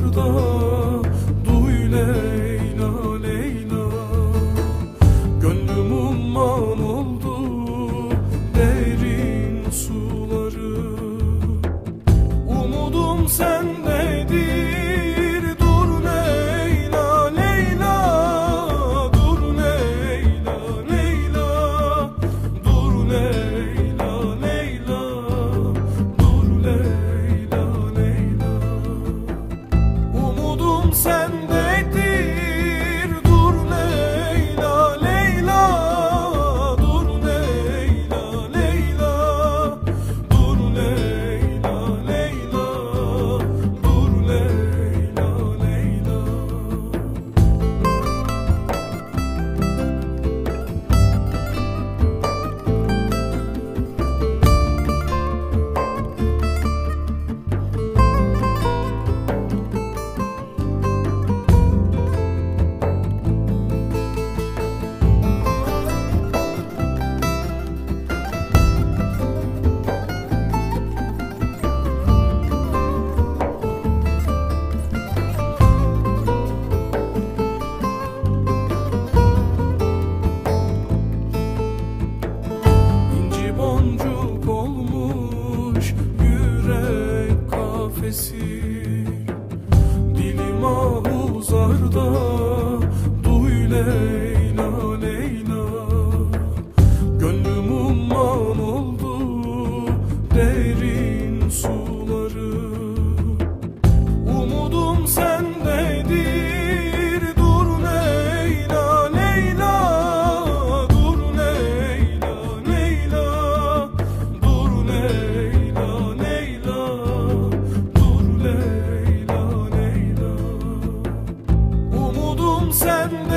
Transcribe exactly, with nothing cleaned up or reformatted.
uzarda, duy Leyla Leyla. Gönlüm umman oldu derin suları, umudum sendedir, dur Leyla Leyla. Dur Leyla Leyla, dur Leyla Leyla, dur Leyla Leyla. Umudum sendedir, dur Leyla Leyla. Dur Leyla Leyla, dur Leyla Leyla, dur Leyla Leyla. İnci boncuk olmuş yürek kafesi, dilim ahuzarda, duy Leyla Leyla. Gönlüm umman oldu derin suları, umudum sendedir, dur Leyla Leyla. Dur Leyla Leyla, dur Leyla Leyla, dur Leyla Leyla. Umudum sende.